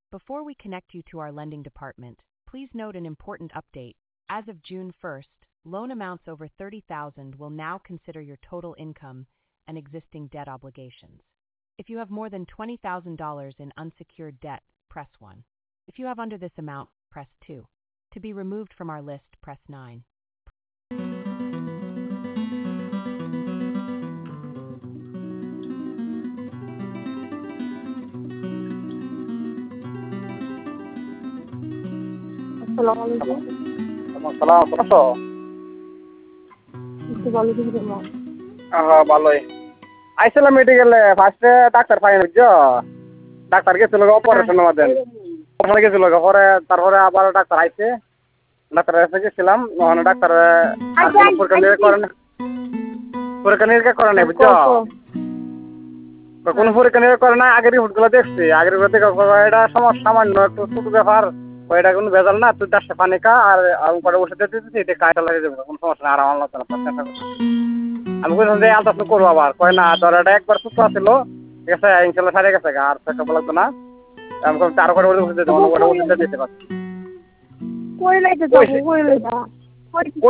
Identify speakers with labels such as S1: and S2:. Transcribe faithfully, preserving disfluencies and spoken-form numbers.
S1: Before we connect you to our lending department, please note an important update. As of June first, loan amounts over thirty thousand dollars will now consider your total income and existing debt obligations. If you have more than twenty thousand dollars in unsecured debt, press one. If you have under this amount, press two. To be removed from our list, press nine.
S2: আসসালামু আলাইকুম।
S3: সালাম আছো?
S2: একটু ভালো করে বলো।
S3: হ্যাঁ ভালোই। আইছিলাম মেডিকেলে ফার্স্টে ডাক্তার পাই না বুঝছো? ডাক্তার গেছিল অপারেশনের মধ্যে ওখানে গেছিল পরে তারপরে আবার ডাক্তার আইছে ডাক্তার কাছে গেছিলাম ওখানে ডাক্তার পরীক্ষা নিরীক্ষা করে না পরীক্ষা নিরীক্ষা করে নাই বুঝছো? কোনো পরীক্ষা নিরীক্ষা করে না আগের রিপোর্টগুলো দেখছি আগের রিপোর্ট দেখে এটা সমস্যা সামান্য একটু ছোট ব্যাপার ওইটা কোনো ভেজাল না তুই চারশো পানি খা আর পরে ওষুধ দিতেছি এটা কাজটা লাগিয়ে দেবো কোনো সমস্যা না আরাম আল্লাহ আমি বলছিলাম যে আলট্রাসাউন্ড করবো আবার কয় না তোর এটা একবার সুস্থ ছিল ঠিক আছে ইনশাল্লাহ সারিয়ে গেছে আর চেকআপ লাগতো না আমি আরো করে ওষুধ দিতে ওষুধ দিতে পারছি
S2: কই লাইতে যাবো কই লাইতা